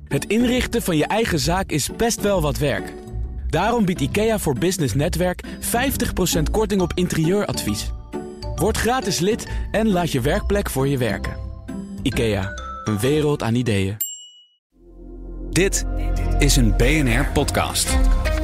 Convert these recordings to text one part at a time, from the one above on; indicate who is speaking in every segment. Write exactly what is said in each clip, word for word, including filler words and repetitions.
Speaker 1: Het inrichten van je eigen zaak is best wel wat werk. Daarom biedt IKEA voor Business Netwerk vijftig procent korting op interieuradvies. Word gratis lid en laat je werkplek voor je werken. IKEA, een wereld aan ideeën.
Speaker 2: Dit is een B N R-podcast.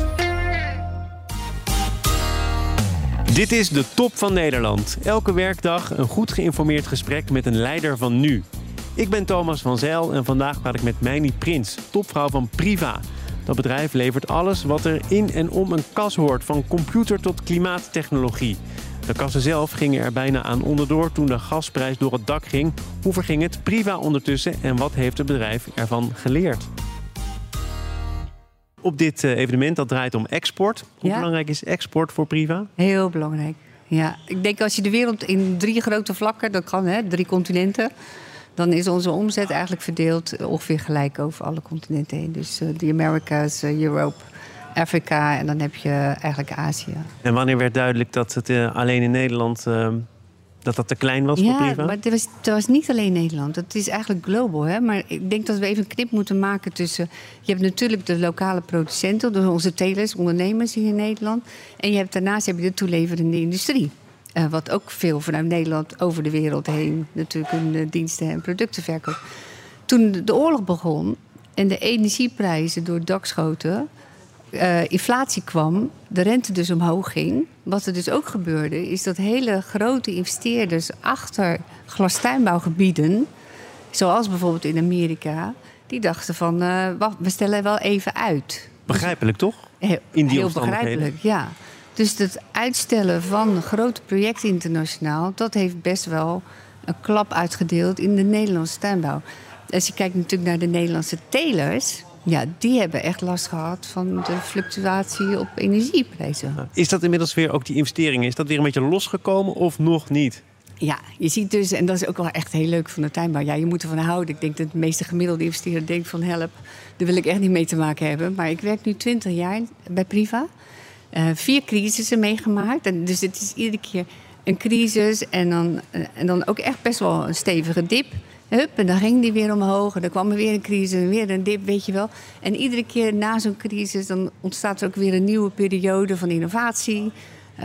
Speaker 3: Dit is de top van Nederland. Elke werkdag een goed geïnformeerd gesprek met een leider van nu. Ik ben Thomas van Zijl en vandaag praat ik met Meini Prins, topvrouw van Priva. Dat bedrijf levert alles wat er in en om een kas hoort, van computer tot klimaattechnologie. De kassen zelf gingen er bijna aan onderdoor toen de gasprijs door het dak ging. Hoe verging het Priva ondertussen en wat heeft het bedrijf ervan geleerd? Op dit evenement, dat draait om export. Hoe ja. belangrijk is export voor Priva?
Speaker 4: Heel belangrijk. Ja, ik denk als je de wereld in drie grote vlakken, dat kan, hè, drie continenten, dan is onze omzet eigenlijk verdeeld ongeveer gelijk over alle continenten heen. Dus uh, de Americas, uh, Europe, Afrika en dan heb je eigenlijk Azië.
Speaker 3: En wanneer werd duidelijk dat het uh, alleen in Nederland uh, dat dat te klein was
Speaker 4: ja,
Speaker 3: voor Priva?
Speaker 4: Ja, maar het was, het was niet alleen Nederland. Het is eigenlijk global. Hè? Maar ik denk dat we even een knip moeten maken tussen... Je hebt natuurlijk de lokale producenten, dus onze telers, ondernemers hier in Nederland. En je hebt, daarnaast heb je de toeleverende industrie. Uh, wat ook veel vanuit Nederland over de wereld heen natuurlijk hun uh, diensten en producten verkoopt. Toen de oorlog begon en de energieprijzen door het dak schoten, uh, inflatie kwam, de rente dus omhoog ging. Wat er dus ook gebeurde, is dat hele grote investeerders achter glastuinbouwgebieden, zoals bijvoorbeeld in Amerika, die dachten van, uh, wacht, we stellen wel even uit.
Speaker 3: Begrijpelijk toch?
Speaker 4: Heel,
Speaker 3: in die
Speaker 4: heel
Speaker 3: omstandigheden.
Speaker 4: Begrijpelijk, ja. Dus het uitstellen van grote projecten internationaal, dat heeft best wel een klap uitgedeeld in de Nederlandse tuinbouw. Als je kijkt natuurlijk naar de Nederlandse telers, ja, die hebben echt last gehad van de fluctuatie op energieprijzen.
Speaker 3: Is dat inmiddels weer ook die investeringen? Is dat weer een beetje losgekomen of nog niet?
Speaker 4: Ja, je ziet dus, en dat is ook wel echt heel leuk van de tuinbouw. Ja, je moet ervan houden. Ik denk dat de meeste gemiddelde investeerder denkt van help, daar wil ik echt niet mee te maken hebben. Maar ik werk nu twintig jaar bij Priva. Uh, vier crisissen meegemaakt. En dus het is iedere keer een crisis en dan, uh, en dan ook echt best wel een stevige dip. Hup, en dan ging die weer omhoog en dan kwam er weer een crisis en weer een dip, weet je wel. En iedere keer na zo'n crisis dan ontstaat er ook weer een nieuwe periode van innovatie. Uh,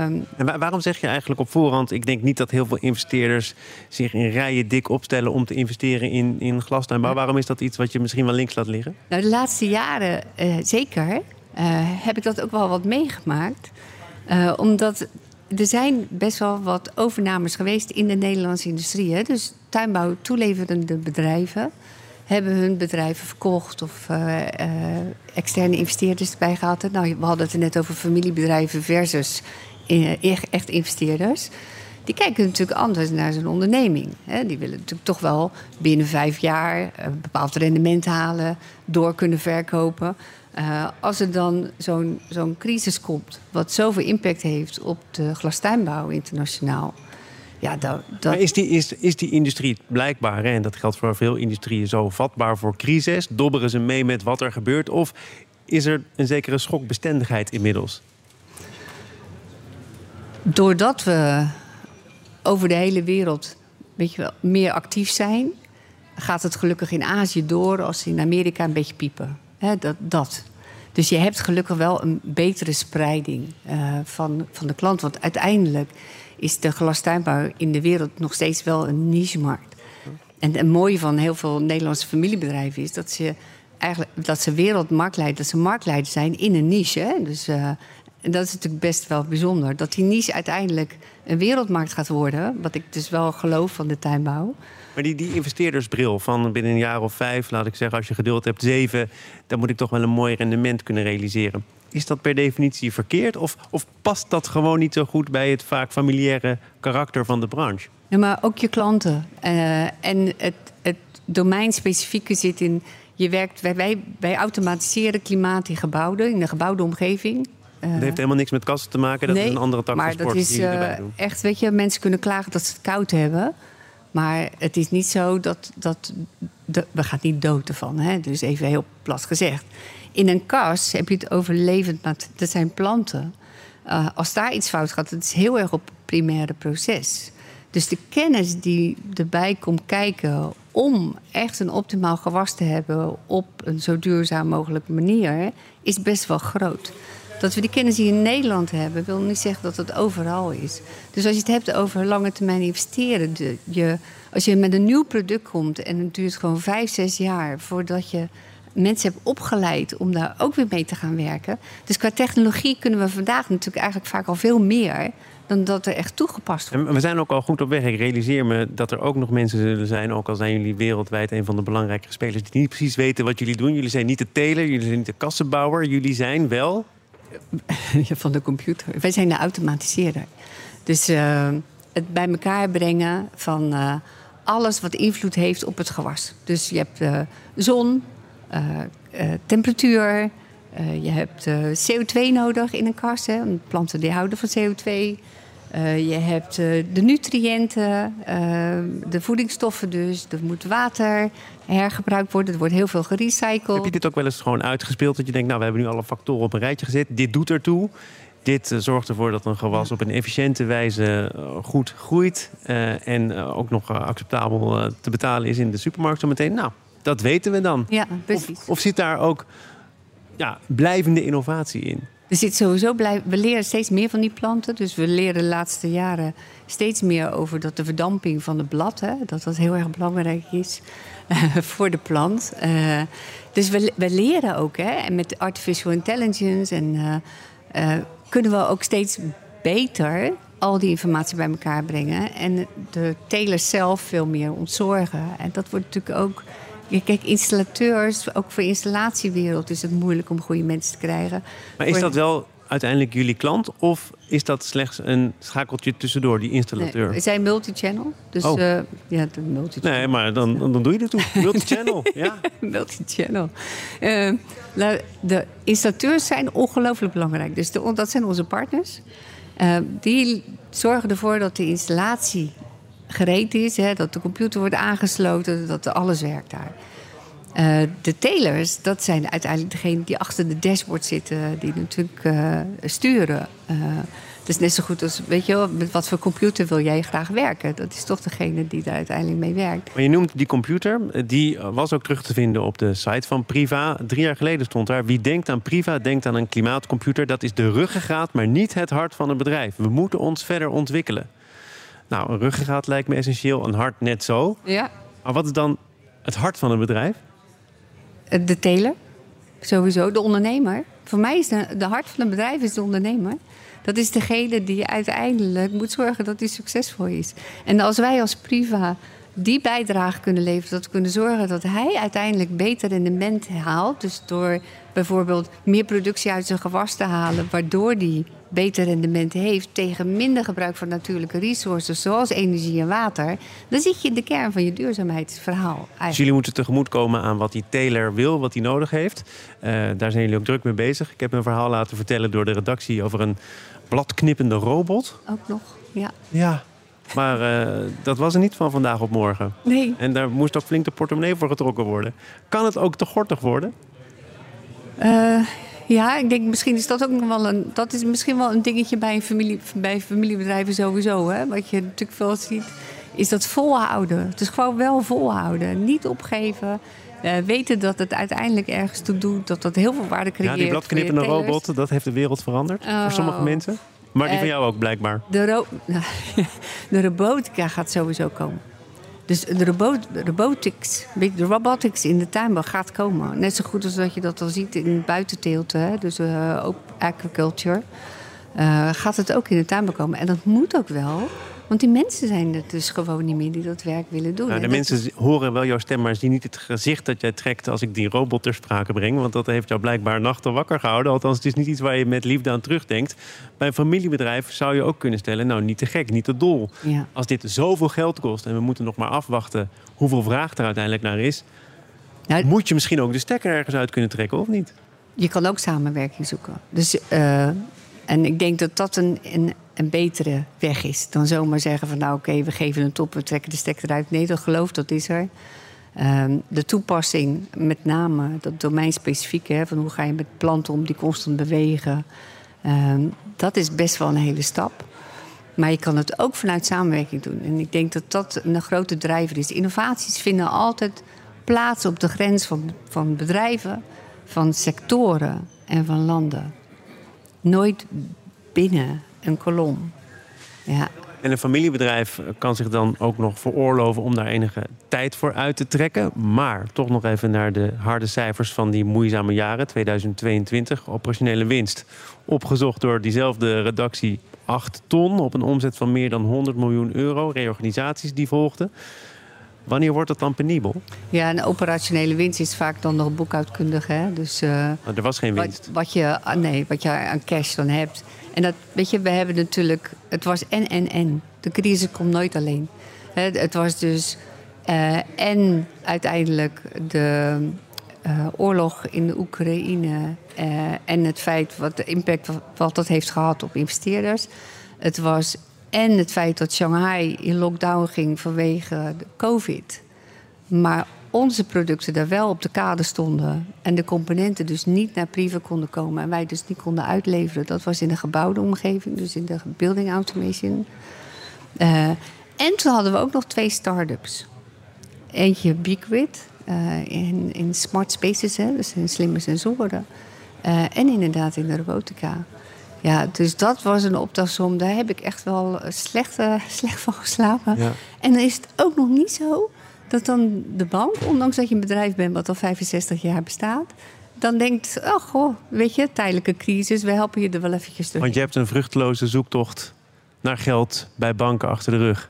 Speaker 3: en waarom zeg je eigenlijk op voorhand, ik denk niet dat heel veel investeerders zich in rijen dik opstellen om te investeren in, in glastuinbouw. Waarom is dat iets wat je misschien wel links laat liggen?
Speaker 4: Nou, de laatste jaren uh, zeker. Uh, heb ik dat ook wel wat meegemaakt. Uh, omdat er zijn best wel wat overnames geweest in de Nederlandse industrie. Hè? Dus tuinbouw toeleverende bedrijven hebben hun bedrijven verkocht of uh, uh, externe investeerders erbij gehad. Nou, we hadden het er net over familiebedrijven versus uh, echt investeerders. Die kijken natuurlijk anders naar zo'n onderneming. Hè? Die willen natuurlijk toch wel binnen vijf jaar een bepaald rendement halen, door kunnen verkopen. Uh, als er dan zo'n, zo'n crisis komt, wat zoveel impact heeft op de glastuinbouw internationaal. Ja, dat, dat...
Speaker 3: Maar is die, is, is die industrie blijkbaar, hè, en dat geldt voor veel industrieën, zo vatbaar voor crisis? Dobberen ze mee met wat er gebeurt? Of is er een zekere schokbestendigheid inmiddels?
Speaker 4: Doordat we over de hele wereld weet je wel, meer actief zijn, gaat het gelukkig in Azië door als in Amerika een beetje piepen. He, dat, dat. Dus je hebt gelukkig wel een betere spreiding uh, van, van de klant. Want uiteindelijk is de glastuinbouw in de wereld nog steeds wel een niche-markt. En het mooie van heel veel Nederlandse familiebedrijven is dat ze eigenlijk dat ze wereldmarktleider, dat ze marktleider zijn in een niche. Hè? Dus, uh, en dat is natuurlijk best wel bijzonder. Dat die niche uiteindelijk een wereldmarkt gaat worden, wat ik dus wel geloof van de tuinbouw.
Speaker 3: Maar die, die investeerdersbril van binnen een jaar of vijf, laat ik zeggen, als je geduld hebt, zeven, dan moet ik toch wel een mooi rendement kunnen realiseren. Is dat per definitie verkeerd? Of, of past dat gewoon niet zo goed bij het vaak familiaire karakter van de branche?
Speaker 4: Ja, maar ook je klanten. Uh, en het, het domeinspecifieke zit in, je werkt, wij, wij, wij automatiseren klimaat in gebouwen, in de gebouwde omgeving.
Speaker 3: Uh, dat heeft helemaal niks met kassen te maken, dat
Speaker 4: nee,
Speaker 3: is een andere tak van sport.
Speaker 4: Maar dat is uh, echt, weet je, mensen kunnen klagen dat ze het koud hebben. Maar het is niet zo dat, dat de, we gaan niet dood ervan. Hè? Dus even heel plat gezegd. In een kas heb je het over levend, maar dat zijn planten. Uh, als daar iets fout gaat, het is heel erg op het primaire proces. Dus de kennis die erbij komt kijken om echt een optimaal gewas te hebben op een zo duurzaam mogelijke manier, is best wel groot. Dat we die kennis die in Nederland hebben, wil niet zeggen dat het overal is. Dus als je het hebt over lange termijn investeren, de, je, als je met een nieuw product komt en het duurt gewoon vijf, zes jaar voordat je mensen hebt opgeleid om daar ook weer mee te gaan werken. Dus qua technologie kunnen we vandaag natuurlijk eigenlijk vaak al veel meer dan dat er echt toegepast wordt.
Speaker 3: En we zijn ook al goed op weg. Ik realiseer me dat er ook nog mensen zullen zijn, ook al zijn jullie wereldwijd een van de belangrijke spelers, die niet precies weten wat jullie doen. Jullie zijn niet de teler, jullie zijn niet de kassenbouwer, jullie zijn wel
Speaker 4: van de computer. Wij zijn de automatiseerder. Dus uh, het bij elkaar brengen van uh, alles wat invloed heeft op het gewas. Dus je hebt uh, zon, uh, uh, temperatuur, uh, je hebt uh, C O twee nodig in een kas. Hè, want planten die houden van C O twee. Uh, je hebt uh, de nutriënten, uh, de voedingsstoffen dus. Er moet water hergebruikt worden. Er wordt heel veel gerecycled.
Speaker 3: Heb je dit ook wel eens gewoon uitgespeeld? Dat je denkt, nou, we hebben nu alle factoren op een rijtje gezet. Dit doet ertoe. Dit uh, zorgt ervoor dat een gewas op een efficiënte wijze uh, goed groeit. Uh, en uh, ook nog uh, acceptabel uh, te betalen is in de supermarkt zometeen. Nou, dat weten we dan.
Speaker 4: Ja, precies.
Speaker 3: Of, of zit daar ook ja, blijvende innovatie in?
Speaker 4: Er zit sowieso blij... We leren steeds meer van die planten. Dus we leren de laatste jaren steeds meer over dat de verdamping van het blad, hè, dat dat heel erg belangrijk is uh, voor de plant. Uh, dus we, we leren ook, hè, en met artificial intelligence en uh, uh, kunnen we ook steeds beter al die informatie bij elkaar brengen en de telers zelf veel meer ontzorgen. En dat wordt natuurlijk ook. Kijk, installateurs, ook voor de installatiewereld is het moeilijk om goede mensen te krijgen.
Speaker 3: Maar is dat wel uiteindelijk jullie klant? Of is dat slechts een schakeltje tussendoor, die installateur?
Speaker 4: Nee, we zijn multichannel. Dus
Speaker 3: oh.
Speaker 4: uh, ja, de multichannel.
Speaker 3: Nee, maar dan, dan doe je er toe. Multichannel, ja.
Speaker 4: Multichannel. Uh, de installateurs zijn ongelooflijk belangrijk. Dus de, dat zijn onze partners. Uh, die zorgen ervoor dat de installatie gereed is, hè, dat de computer wordt aangesloten, dat alles werkt daar. Uh, de telers, dat zijn uiteindelijk degenen die achter de dashboard zitten, die natuurlijk uh, sturen. Uh, het is net zo goed als, weet je wel, met wat voor computer wil jij graag werken? Dat is toch degene die daar uiteindelijk mee werkt.
Speaker 3: Maar je noemt die computer, die was ook terug te vinden op de site van Priva. Drie jaar geleden stond daar, wie denkt aan Priva, denkt aan een klimaatcomputer. Dat is de ruggengraat, maar niet het hart van het bedrijf. We moeten ons verder ontwikkelen. Nou, een ruggengraat lijkt me essentieel, een hart net zo.
Speaker 4: Ja.
Speaker 3: Maar wat is dan het hart van een bedrijf?
Speaker 4: De teler, sowieso, de ondernemer. Voor mij is de, de hart van een bedrijf is de ondernemer. Dat is degene die uiteindelijk moet zorgen dat hij succesvol is. En als wij als Priva die bijdrage kunnen leveren, dat we kunnen zorgen dat hij uiteindelijk beter rendement haalt. Dus door bijvoorbeeld meer productie uit zijn gewas te halen, waardoor hij beter rendement heeft tegen minder gebruik van natuurlijke resources, zoals energie en water, dan zit je in de kern van je duurzaamheidsverhaal eigenlijk.
Speaker 3: Dus jullie moeten tegemoetkomen aan wat die teler wil, wat hij nodig heeft. Uh, daar zijn jullie ook druk mee bezig. Ik heb een verhaal laten vertellen door de redactie over een bladknippende robot.
Speaker 4: Ook nog, ja.
Speaker 3: Ja, maar uh, dat was er niet van vandaag op morgen.
Speaker 4: Nee.
Speaker 3: En daar moest ook flink de portemonnee voor getrokken worden. Kan het ook te gortig worden?
Speaker 4: Uh, ja, ik denk misschien is dat ook nog wel een. Dat is misschien wel een dingetje bij, een familie, bij familiebedrijven sowieso. Hè? Wat je natuurlijk wel ziet, is dat volhouden. Het is gewoon wel volhouden. Niet opgeven. Uh, weten dat het uiteindelijk ergens toe doet. Dat dat heel veel waarde creëert.
Speaker 3: Ja, die bladknippende robot, dat heeft de wereld veranderd oh. voor sommige mensen. Maar die uh, van jou ook blijkbaar.
Speaker 4: De, ro- de robotica gaat sowieso komen. Dus de, robot, de robotics, de robotics in de tuinbouw gaat komen. Net zo goed als dat je dat al ziet in buitenteelten, hè? Dus uh, ook aquaculture. Uh, gaat het ook in de tuinbouw komen. En dat moet ook wel. Want die mensen zijn er dus gewoon niet meer die dat werk willen doen.
Speaker 3: Nou, de mensen is... horen wel jouw stem, maar zien niet het gezicht dat jij trekt als ik die robot ter sprake breng. Want dat heeft jou blijkbaar nachten wakker gehouden. Althans, het is niet iets waar je met liefde aan terugdenkt. Bij een familiebedrijf zou je ook kunnen stellen, nou, niet te gek, niet te dol.
Speaker 4: Ja.
Speaker 3: Als dit zoveel geld kost en we moeten nog maar afwachten hoeveel vraag er uiteindelijk naar is, nou, moet je misschien ook de stekker ergens uit kunnen trekken, of niet?
Speaker 4: Je kan ook samenwerking zoeken. Dus, uh, en ik denk dat dat een... een een betere weg is dan zomaar zeggen van nou oké, okay, we geven een top, we trekken de stekker eruit. Nee, dat geloof, dat is er. Um, de toepassing, met name dat domeinspecifieke, hè, van hoe ga je met planten om die constant bewegen. Um, dat is best wel een hele stap. Maar je kan het ook vanuit samenwerking doen. En ik denk dat dat een grote drijver is. Innovaties vinden altijd plaats op de grens van, van bedrijven, van sectoren en van landen. Nooit binnen een kolom. Ja.
Speaker 3: En een familiebedrijf kan zich dan ook nog veroorloven om daar enige tijd voor uit te trekken. Maar toch nog even naar de harde cijfers van die moeizame jaren. tweeduizend tweeëntwintig, operationele winst. Opgezocht door diezelfde redactie acht ton op een omzet van meer dan honderd miljoen euro. Reorganisaties die volgden. Wanneer wordt dat dan penibel?
Speaker 4: Ja, een operationele winst is vaak dan nog boekhoudkundig. Hè? Dus, uh,
Speaker 3: er was geen winst.
Speaker 4: Wat, wat, je, nee, wat je aan cash dan hebt. En dat, weet je, we hebben natuurlijk... Het was en, en, en. De crisis komt nooit alleen. Het, het was dus... Uh, en uiteindelijk de uh, oorlog in de Oekraïne... Uh, en het feit, wat de impact wat dat heeft gehad op investeerders. Het was... En het feit dat Shanghai in lockdown ging vanwege de COVID. Maar onze producten daar wel op de kade stonden. En de componenten dus niet naar Prive konden komen. En wij dus niet konden uitleveren. Dat was in de gebouwde omgeving, dus in de building automation. Uh, en toen hadden we ook nog twee start-ups. Eentje Bequid uh, in, in smart spaces, hè, dus in slimme sensoren. Uh, en inderdaad in de robotica. Ja, dus dat was een optelsom. Daar heb ik echt wel slecht, uh, slecht van geslapen. Ja. En dan is het ook nog niet zo dat dan de bank, ondanks dat je een bedrijf bent wat al vijfenzestig jaar bestaat, dan denkt, oh goh, weet je, tijdelijke crisis, we helpen je er wel eventjes door.
Speaker 3: Want je hebt een vruchteloze zoektocht naar geld bij banken achter de rug.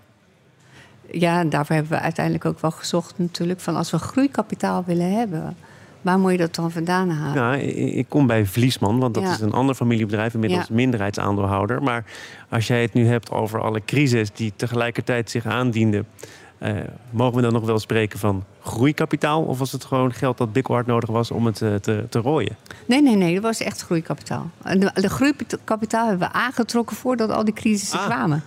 Speaker 4: Ja, en daarvoor hebben we uiteindelijk ook wel gezocht natuurlijk, van als we groeikapitaal willen hebben, waar moet je dat dan vandaan halen?
Speaker 3: Ja, ik kom bij Vliesman, want dat ja. is een ander familiebedrijf, inmiddels ja. minderheidsaandeelhouder. Maar als jij het nu hebt over alle crises die tegelijkertijd zich aandienden, Uh, mogen we dan nog wel spreken van groeikapitaal? Of was het gewoon geld dat bikkelhard nodig was om het uh, te, te rooien?
Speaker 4: Nee, nee, nee, dat was echt groeikapitaal. De, de groeikapitaal hebben we aangetrokken voordat al die crisissen ah. kwamen.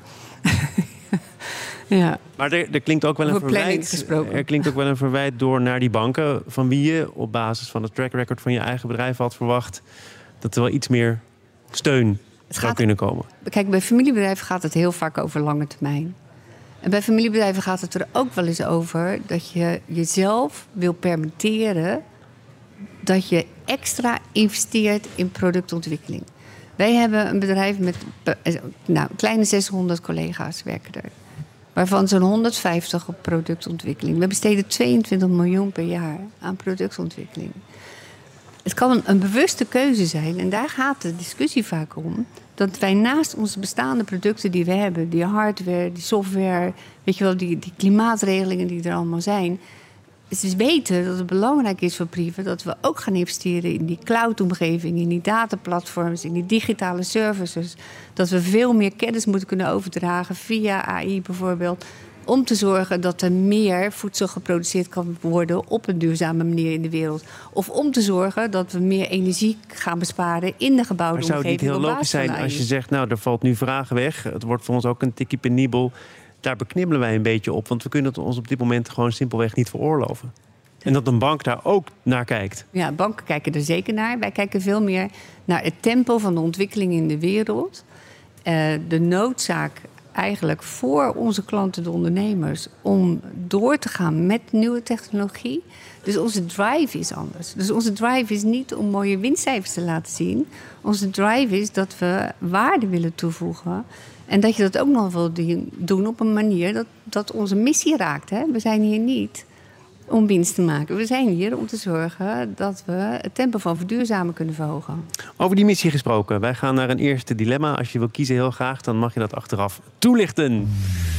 Speaker 4: ja.
Speaker 3: Maar er, er klinkt ook wel een verwijt. Er klinkt ook wel een verwijt door naar die banken, van wie je op basis van het track record van je eigen bedrijf had verwacht dat er wel iets meer steun het zou gaat, kunnen komen.
Speaker 4: Kijk, bij familiebedrijven gaat het heel vaak over lange termijn. En bij familiebedrijven gaat het er ook wel eens over dat je jezelf wil permitteren dat je extra investeert in productontwikkeling. Wij hebben een bedrijf met nou, kleine zeshonderd collega's werken er. Waarvan zo'n honderdvijftig op productontwikkeling. We besteden tweeëntwintig miljoen per jaar aan productontwikkeling. Het kan een, een bewuste keuze zijn. En daar gaat de discussie vaak om. Dat wij naast onze bestaande producten die we hebben, die hardware, die software, weet je wel, die, die klimaatregelingen die er allemaal zijn, is weten dat het belangrijk is voor Prive dat we ook gaan investeren in die cloud-omgeving, in die dataplatforms, in die digitale services. Dat we veel meer kennis moeten kunnen overdragen via A I bijvoorbeeld, om te zorgen dat er meer voedsel geproduceerd kan worden op een duurzame manier in de wereld. Of om te zorgen dat we meer energie gaan besparen in de gebouwde omgeving.
Speaker 3: Maar zou het niet heel logisch zijn als je zegt, nou, er valt nu vragen weg. Het wordt voor ons ook een tikje penibel. Daar beknibbelen wij een beetje op, want we kunnen het ons op dit moment gewoon simpelweg niet veroorloven. En dat een bank daar ook naar kijkt.
Speaker 4: Ja, banken kijken er zeker naar. Wij kijken veel meer naar het tempo van de ontwikkeling in de wereld. Uh, de noodzaak eigenlijk voor onze klanten, de ondernemers, om door te gaan met nieuwe technologie. Dus onze drive is anders. Dus onze drive is niet om mooie winstcijfers te laten zien. Onze drive is dat we waarde willen toevoegen. En dat je dat ook nog wil doen op een manier dat, dat onze missie raakt. Hè? We zijn hier niet om winst te maken. We zijn hier om te zorgen dat we het tempo van verduurzamen kunnen verhogen.
Speaker 3: Over die missie gesproken. Wij gaan naar een eerste dilemma. Als je wil kiezen heel graag, dan mag je dat achteraf toelichten.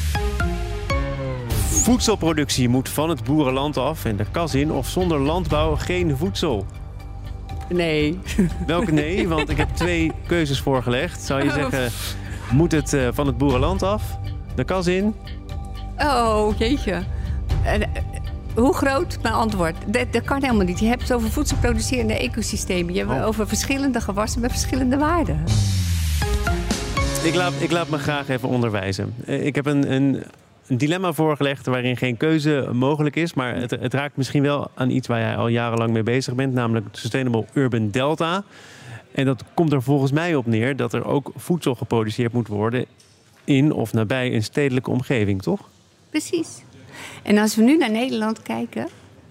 Speaker 3: Voedselproductie moet van het boerenland af en de kas in, of zonder landbouw geen voedsel.
Speaker 4: Nee.
Speaker 3: Welke nee? Want ik heb twee keuzes voorgelegd. Zou je zeggen, moet het uh, van het boerenland af, de kas in?
Speaker 4: Oh, jeetje. En, hoe groot? Mijn antwoord. Dat, dat kan helemaal niet. Je hebt het over voedselproducerende ecosystemen. Je hebt het oh. over verschillende gewassen met verschillende waarden.
Speaker 3: Ik laat, ik laat me graag even onderwijzen. Ik heb een, een, een dilemma voorgelegd waarin geen keuze mogelijk is. Maar het, het raakt misschien wel aan iets waar jij al jarenlang mee bezig bent. Namelijk Sustainable Urban Delta. En dat komt er volgens mij op neer dat er ook voedsel geproduceerd moet worden in of nabij een stedelijke omgeving, toch?
Speaker 4: Precies. En als we nu naar Nederland kijken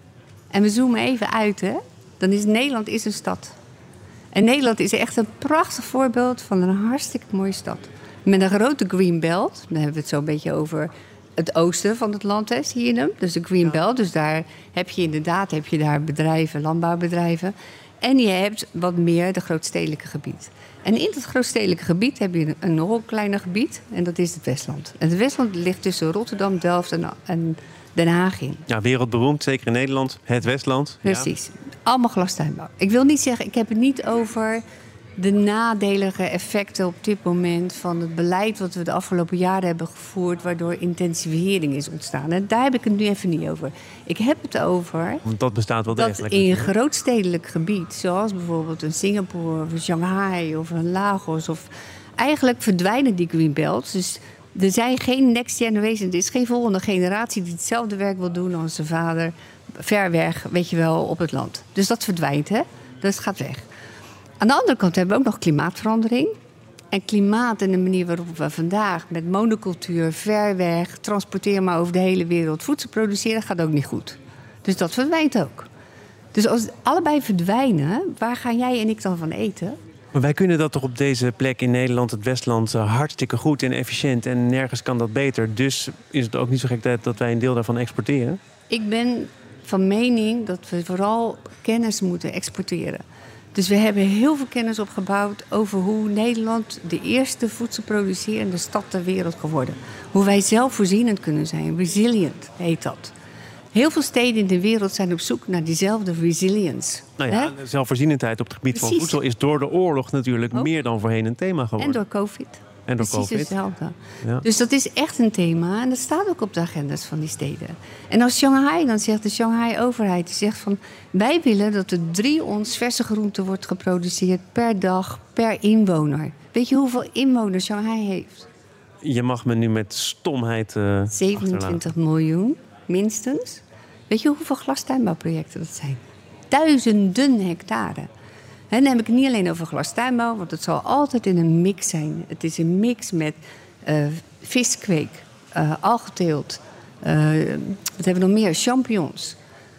Speaker 4: en we zoomen even uit, hè, dan is Nederland is een stad. En Nederland is echt een prachtig voorbeeld van een hartstikke mooie stad. Met een grote green belt. Dan hebben we het zo een beetje over het oosten van het land, hè, zie je hem? Dus de green belt. Dus daar heb je inderdaad heb je daar bedrijven, landbouwbedrijven. En je hebt wat meer de grootstedelijke gebied. En in dat grootstedelijke gebied heb je een nog kleiner gebied. En dat is het Westland. En het Westland ligt tussen Rotterdam, Delft en, en Den Haag in.
Speaker 3: Ja, wereldberoemd, zeker in Nederland. Het Westland.
Speaker 4: Precies. Ja. Allemaal glastuinbouw. Ik wil niet zeggen, ik heb het niet over de nadelige effecten op dit moment van het beleid wat we de afgelopen jaren hebben gevoerd, waardoor intensivering is ontstaan. En daar heb ik het nu even niet over. Ik heb het over
Speaker 3: Want dat bestaat wel
Speaker 4: dat
Speaker 3: degelijk.
Speaker 4: in een grootstedelijk gebied, zoals bijvoorbeeld een Singapore of een Shanghai of een Lagos, of eigenlijk verdwijnen die green belts. Dus er zijn geen next generation, er is geen volgende generatie die hetzelfde werk wil doen als zijn vader, ver weg, weet je wel, op het land. Dus dat verdwijnt, hè? Dat gaat weg. Aan de andere kant hebben we ook nog klimaatverandering. En klimaat en de manier waarop we vandaag met monocultuur ver weg transporteren, maar over de hele wereld voedsel produceren, gaat ook niet goed. Dus dat verdwijnt ook. Dus als allebei verdwijnen, waar gaan jij en ik dan van eten?
Speaker 3: Maar wij kunnen dat toch op deze plek in Nederland, het Westland, hartstikke goed en efficiënt. En nergens kan dat beter. Dus is het ook niet zo gek dat, dat wij een deel daarvan exporteren?
Speaker 4: Ik ben van mening dat we vooral kennis moeten exporteren. Dus we hebben heel veel kennis opgebouwd over hoe Nederland de eerste voedselproducerende stad ter wereld geworden. Hoe wij zelfvoorzienend kunnen zijn. Resilient heet dat. Heel veel steden in de wereld zijn op zoek naar diezelfde resilience.
Speaker 3: Nou ja,
Speaker 4: Hè?
Speaker 3: zelfvoorzienendheid op het gebied
Speaker 4: Precies.
Speaker 3: van voedsel is door de oorlog natuurlijk
Speaker 4: Ook.
Speaker 3: meer dan voorheen een thema geworden.
Speaker 4: En door COVID.
Speaker 3: En door
Speaker 4: Precies
Speaker 3: COVID.
Speaker 4: hetzelfde.
Speaker 3: Ja.
Speaker 4: Dus dat is echt een thema en dat staat ook op de agendas van die steden. En als Shanghai dan zegt, de Shanghai-overheid, die zegt van, wij willen dat er drie ons verse groente wordt geproduceerd per dag, per inwoner. Weet je hoeveel inwoners Shanghai heeft?
Speaker 3: Je mag me nu met stomheid uh,
Speaker 4: zevenentwintig miljoen, minstens. Weet je hoeveel glastuinbouwprojecten dat zijn? Duizenden hectare. En dan heb ik het niet alleen over glastuinbouw, want het zal altijd in een mix zijn. Het is een mix met uh, viskweek, uh, algenteelt, uh, wat hebben we nog meer? Champignons.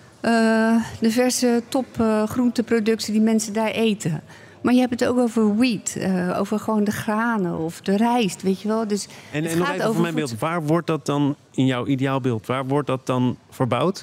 Speaker 4: Uh, diverse topgroenteproducten die mensen daar eten. Maar je hebt het ook over wheat, uh, over gewoon de granen of de rijst, weet je wel. Dus
Speaker 3: En,
Speaker 4: het
Speaker 3: en nog
Speaker 4: gaat
Speaker 3: even
Speaker 4: over
Speaker 3: voor mijn beeld, waar wordt dat dan in jouw ideaalbeeld, waar wordt dat dan verbouwd?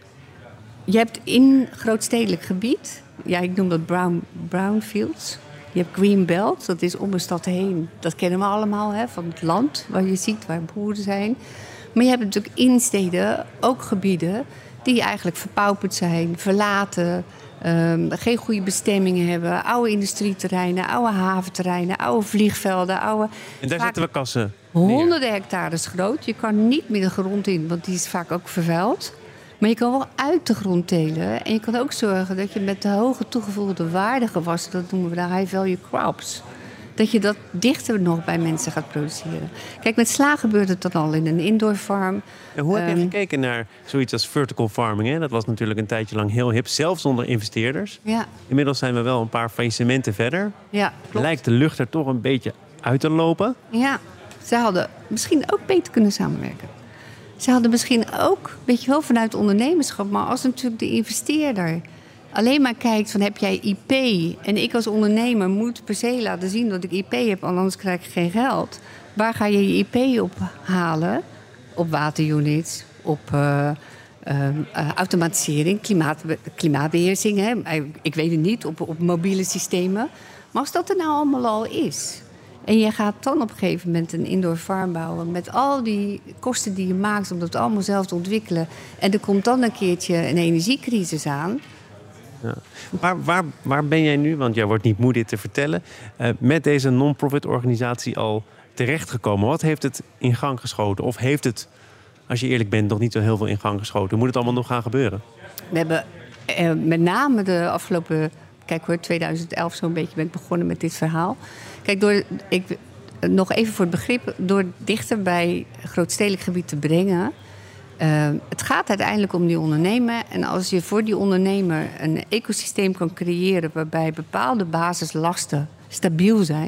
Speaker 4: Je hebt in grootstedelijk gebied, ja, ik noem dat brown, brownfields. Je hebt green belt, dat is om een stad heen. Dat kennen we allemaal, hè, van het land waar je ziet waar boeren zijn. Maar je hebt natuurlijk in steden ook gebieden die eigenlijk verpauperd zijn, verlaten, um, geen goede bestemmingen hebben. Oude industrieterreinen, oude haventerreinen, oude vliegvelden. Oude,
Speaker 3: En daar
Speaker 4: vaak
Speaker 3: zetten we kassen neer.
Speaker 4: honderden hectares groot. Je kan niet meer de grond in, want die is vaak ook vervuild. Maar je kan wel uit de grond telen. En je kan ook zorgen dat je met de hoge toegevoegde waarde gewassen, dat noemen we de high value crops, dat je dat dichter nog bij mensen gaat produceren. Kijk, met sla gebeurt het dan al in een indoor farm.
Speaker 3: En hoe heb je
Speaker 4: Um,
Speaker 3: gekeken naar zoiets als vertical farming? Hè? Dat was natuurlijk een tijdje lang heel hip, zelfs zonder investeerders.
Speaker 4: Ja,
Speaker 3: Inmiddels zijn we wel een paar faillissementen verder.
Speaker 4: ja, klopt.
Speaker 3: Lijkt de lucht er toch een beetje uit te lopen.
Speaker 4: Ja, ze hadden misschien ook beter kunnen samenwerken. Ze hadden misschien ook, weet je wel, vanuit ondernemerschap, maar als natuurlijk de investeerder alleen maar kijkt van heb jij I P en ik als ondernemer moet per se laten zien dat ik I P heb, anders krijg ik geen geld. Waar ga je je I P op halen? Op waterunits, op uh, uh, uh, automatisering, klimaat, klimaatbeheersing. Hè? Ik weet het niet, op, op mobiele systemen. Maar als dat er nou allemaal al is en je gaat dan op een gegeven moment een indoor farm bouwen met al die kosten die je maakt om dat allemaal zelf te ontwikkelen en er komt dan een keertje een energiecrisis aan.
Speaker 3: Ja. Waar, waar, waar ben jij nu, want jij wordt niet moe dit te vertellen, uh, met deze non-profit organisatie al terechtgekomen? Wat heeft het in gang geschoten? Of heeft het, als je eerlijk bent, nog niet zo heel veel in gang geschoten? Moet het allemaal nog gaan gebeuren?
Speaker 4: We hebben eh, met name de afgelopen, kijk hoor, tweeduizend elf zo'n beetje ben ik begonnen met dit verhaal. Kijk, door, ik, nog even voor het begrip, door dichter bij grootstedelijk gebied te brengen. Uh, het gaat uiteindelijk om die ondernemer. En als je voor die ondernemer een ecosysteem kan creëren waarbij bepaalde basislasten stabiel zijn,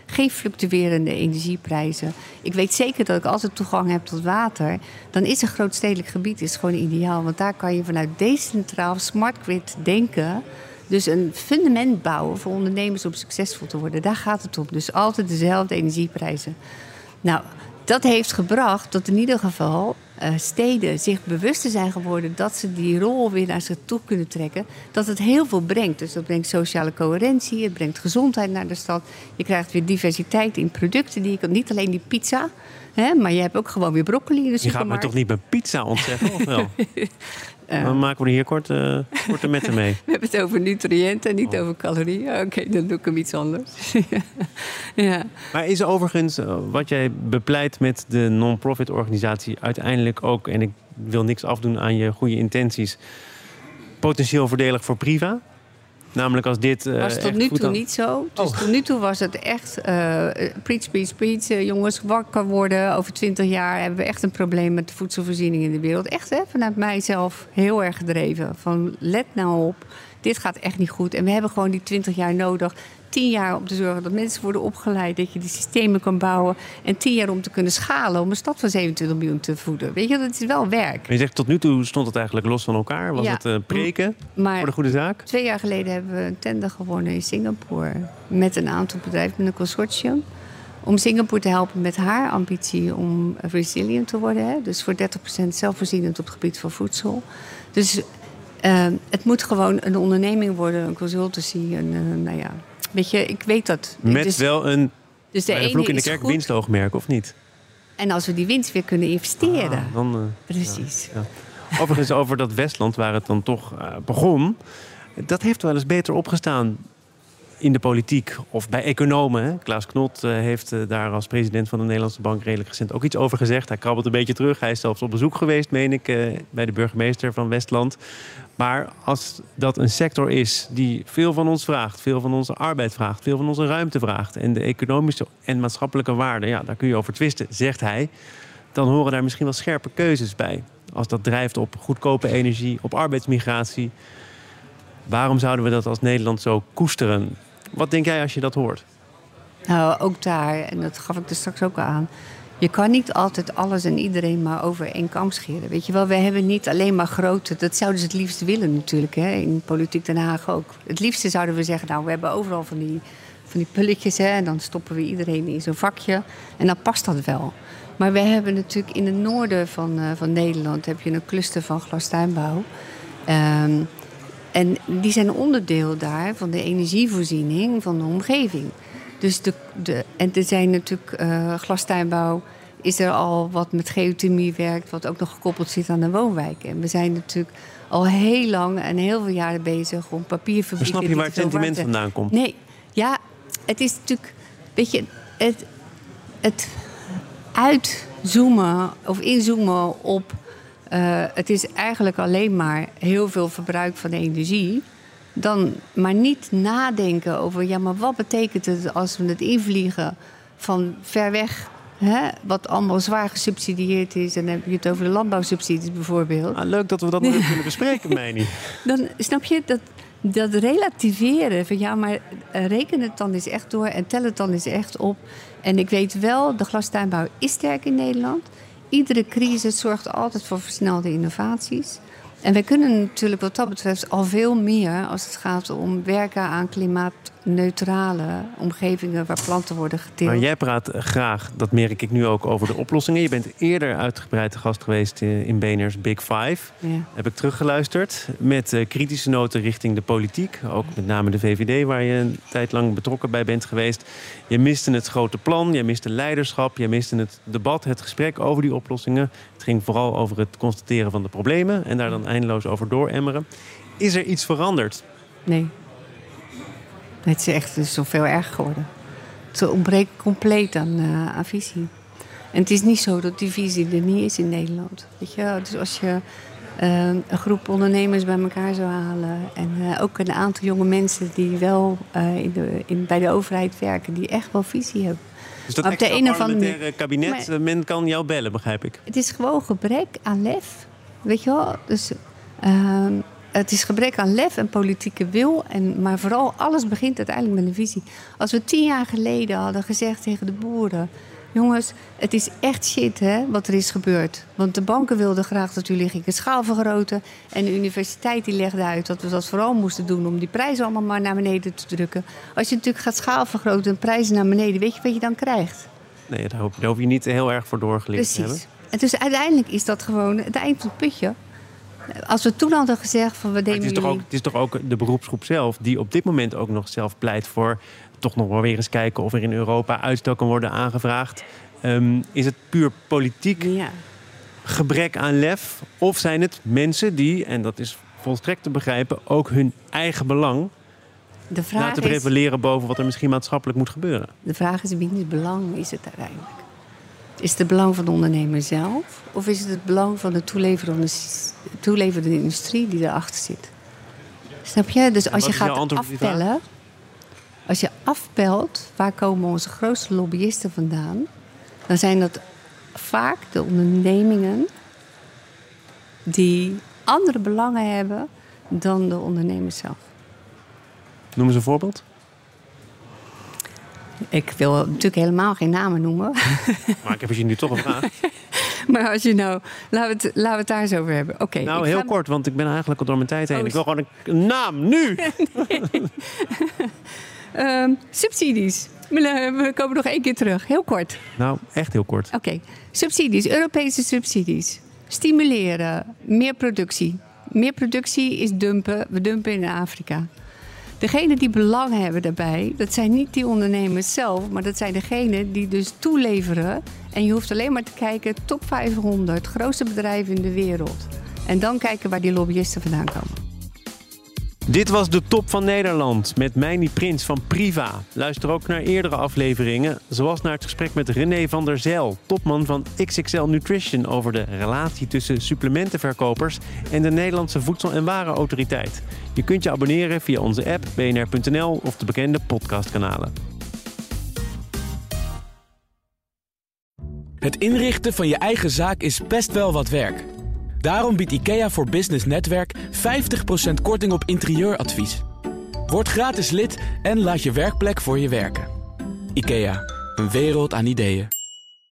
Speaker 4: Geen fluctuerende energieprijzen. Ik weet zeker dat ik altijd toegang heb tot water. Dan is een grootstedelijk gebied is gewoon ideaal. Want daar kan je vanuit decentraal smart grid denken. Dus een fundament bouwen voor ondernemers om succesvol te worden. Daar gaat het om. Dus altijd dezelfde energieprijzen. Nou, dat heeft gebracht dat in ieder geval uh, steden zich bewuster zijn geworden dat ze die rol weer naar zich toe kunnen trekken. Dat het heel veel brengt. Dus dat brengt sociale coherentie, het brengt gezondheid naar de stad. Je krijgt weer diversiteit in producten. Die je kan, niet alleen die pizza, hè, maar je hebt ook gewoon weer broccoli in de
Speaker 3: supermarkt. Je gaat me toch niet met pizza ontzeggen, of wel? Uh, dan maken we er hier kort, uh, korte metten mee.
Speaker 4: We hebben het over nutriënten en niet oh. over calorieën. Oké, okay, dan doe ik hem iets anders. ja.
Speaker 3: Maar is overigens uh, wat jij bepleit met de non-profit organisatie uiteindelijk ook, en ik wil niks afdoen aan je goede intenties, potentieel voordelig voor Priva? Namelijk als dit... Uh,
Speaker 4: was tot nu toe aan... niet zo. Dus oh. tot nu toe was het echt... Uh, preach, preach, preach. Uh, jongens, wakker worden. Over twintig jaar hebben we echt een probleem met de voedselvoorziening in de wereld. Echt, hè, vanuit mijzelf heel erg gedreven. Van, let nou op. Dit gaat echt niet goed. En we hebben gewoon die twintig jaar nodig. tien jaar om te zorgen dat mensen worden opgeleid. Dat je die systemen kan bouwen. En tien jaar om te kunnen schalen. Om een stad van zevenentwintig miljoen te voeden. Weet je, dat is wel werk.
Speaker 3: Maar je zegt, tot nu toe stond het eigenlijk los van elkaar. Was ja. het uh, preken
Speaker 4: maar
Speaker 3: voor de goede zaak?
Speaker 4: Twee jaar geleden hebben we een tender gewonnen in Singapore. Met een aantal bedrijven, met een consortium. Om Singapore te helpen met haar ambitie om resilient te worden. Hè? Dus voor dertig procent zelfvoorzienend op het gebied van voedsel. Dus uh, het moet gewoon een onderneming worden. Een consultancy. Een, uh, nou ja... Weet je, ik weet dat.
Speaker 3: Met
Speaker 4: dus,
Speaker 3: wel een,
Speaker 4: dus de
Speaker 3: een vloek in de kerk winstoogmerk, of niet?
Speaker 4: En als we die winst weer kunnen investeren.
Speaker 3: Ah, dan, uh,
Speaker 4: Precies.
Speaker 3: Ja, ja. Overigens over dat Westland waar het dan toch uh, begon. Dat heeft wel eens beter opgestaan in de politiek of bij economen. Hè? Klaas Knot uh, heeft uh, daar als president van de Nederlandse Bank redelijk recent ook iets over gezegd. Hij krabbelt een beetje terug. Hij is zelfs op bezoek geweest, meen ik, uh, bij de burgemeester van Westland. Maar als dat een sector is die veel van ons vraagt, veel van onze arbeid vraagt, veel van onze ruimte vraagt en de economische en maatschappelijke waarden, ja, daar kun je over twisten, zegt hij, dan horen daar misschien wel scherpe keuzes bij. Als dat drijft op goedkope energie, op arbeidsmigratie. Waarom zouden we dat als Nederland zo koesteren? Wat denk jij als je dat hoort?
Speaker 4: Nou, ook daar, en dat gaf ik er straks ook aan. Je kan niet altijd alles en iedereen maar over één kam scheren. Weet je wel, we hebben niet alleen maar grote... Dat zouden ze het liefst willen natuurlijk, hè, in Politiek Den Haag ook. Het liefste zouden we zeggen, nou, we hebben overal van die, van die pulletjes, hè, en dan stoppen we iedereen in zo'n vakje. En dan past dat wel. Maar we hebben natuurlijk in het noorden van, uh, van Nederland... heb je een cluster van glastuinbouw. Um, en die zijn onderdeel daar van de energievoorziening van de omgeving. Dus de, de, en er zijn natuurlijk uh, glastuinbouw, is er al wat met geothermie werkt, wat ook nog gekoppeld zit aan de woonwijken. En we zijn natuurlijk al heel lang en heel veel jaren bezig om papierfabrieken...
Speaker 3: Maar snap je waar het sentiment vandaan komt?
Speaker 4: Nee, ja, het is natuurlijk, weet je, het, het uitzoomen of inzoomen op... Uh, het is eigenlijk alleen maar heel veel verbruik van energie... Dan maar niet nadenken over, ja, maar wat betekent het als we het invliegen van ver weg, hè, wat allemaal zwaar gesubsidieerd is. En dan heb je het over de landbouwsubsidies bijvoorbeeld.
Speaker 3: Ah, leuk dat we dat nog even kunnen bespreken, Meini.
Speaker 4: Dan snap je dat, dat relativeren van, ja, maar reken het dan eens echt door en tel het dan eens echt op. En ik weet wel, de glastuinbouw is sterk in Nederland. Iedere crisis zorgt altijd voor versnelde innovaties. En wij kunnen natuurlijk wat dat betreft al veel meer als het gaat om werken aan klimaatneutrale omgevingen waar planten worden geteeld.
Speaker 3: Maar jij praat graag, dat merk ik nu ook, over de oplossingen. Je bent eerder uitgebreid te gast geweest in B N R's Big Five.
Speaker 4: Ja.
Speaker 3: Heb ik teruggeluisterd met kritische noten richting de politiek. Ook met name de V V D, waar je een tijd lang betrokken bij bent geweest. Je miste het grote plan, je miste leiderschap, je miste het debat, het gesprek over die oplossingen. Het ging vooral over het constateren van de problemen en daar dan eindeloos over dooremmeren. Is er iets veranderd?
Speaker 4: Nee. Het is echt dus zoveel erger geworden. Het ontbreekt compleet aan, uh, aan visie. En het is niet zo dat die visie er niet is in Nederland. Weet je? Dus als je uh, een groep ondernemers bij elkaar zou halen... en uh, ook een aantal jonge mensen die wel uh, in de, in, bij de overheid werken... die echt wel visie hebben.
Speaker 3: Dus dat extra parlementaire kabinet, maar, men kan jou bellen, begrijp ik?
Speaker 4: Het is gewoon gebrek aan lef. Weet je wel? Dus uh, het is gebrek aan lef en politieke wil. En, maar vooral alles begint uiteindelijk met een visie. Als we tien jaar geleden hadden gezegd tegen de boeren... jongens, het is echt shit hè, wat er is gebeurd. Want de banken wilden graag dat jullie gingen schaal vergroten. En de universiteit die legde uit dat we dat vooral moesten doen... om die prijzen allemaal maar naar beneden te drukken. Als je natuurlijk gaat schaal vergroten en prijzen naar beneden... weet je wat je dan krijgt?
Speaker 3: Nee, daar hoef, daar hoef je niet heel erg voor doorgelicht te hebben.
Speaker 4: En dus uiteindelijk is dat gewoon het eind van het putje. Als we toen hadden gezegd van we deden.
Speaker 3: Het is, toch ook, het is toch ook de beroepsgroep zelf die op dit moment ook nog zelf pleit voor toch nog wel weer eens kijken of er in Europa uitstel kan worden aangevraagd. Um, is het puur politiek
Speaker 4: ja.
Speaker 3: gebrek aan lef? Of zijn het mensen die, en dat is volstrekt te begrijpen, ook hun eigen belang
Speaker 4: de vraag
Speaker 3: laten
Speaker 4: is,
Speaker 3: prevaleren boven wat er misschien maatschappelijk moet gebeuren?
Speaker 4: De vraag is, wiens belang is het uiteindelijk? Is het het belang van de ondernemer zelf? Of is het het belang van de toeleverende, toeleverende industrie die erachter zit? Snap je? Dus als je gaat afpellen... Als je afpelt, waar komen onze grootste lobbyisten vandaan... dan zijn dat vaak de ondernemingen... die andere belangen hebben dan de ondernemers zelf.
Speaker 3: Noem eens een voorbeeld.
Speaker 4: Ik wil natuurlijk helemaal geen namen noemen.
Speaker 3: Maar ik heb je nu toch een vraag.
Speaker 4: Maar als je nou... Laten we het, laten we het daar eens over hebben. Okay,
Speaker 3: nou, heel ga... kort, want ik ben eigenlijk al door mijn tijd heen. Oh, ik wil gewoon een, een naam, nu!
Speaker 4: um, subsidies. We komen nog één keer terug. Heel kort.
Speaker 3: Nou, echt heel kort.
Speaker 4: Oké. Okay. Subsidies. Europese subsidies. Stimuleren. Meer productie. Meer productie is dumpen. We dumpen in Afrika. Degenen die belang hebben daarbij, dat zijn niet die ondernemers zelf... maar dat zijn degenen die dus toeleveren. En je hoeft alleen maar te kijken, top vijfhonderd, grootste bedrijven in de wereld. En dan kijken waar die lobbyisten vandaan komen.
Speaker 3: Dit was de Top van Nederland met Meini Prins van Priva. Luister ook naar eerdere afleveringen, zoals naar het gesprek met René van der Zijl, topman van X X L Nutrition, over de relatie tussen supplementenverkopers en de Nederlandse Voedsel- en Warenautoriteit. Je kunt je abonneren via onze app, b n r punt n l of de bekende podcastkanalen.
Speaker 1: Het inrichten van je eigen zaak is best wel wat werk. Daarom biedt IKEA voor Business Netwerk vijftig procent korting op interieuradvies. Word gratis lid en laat je werkplek voor je werken. IKEA, een wereld aan ideeën.